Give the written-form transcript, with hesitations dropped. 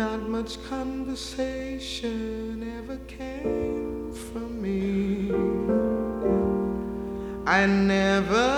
not much conversation ever came from me. I never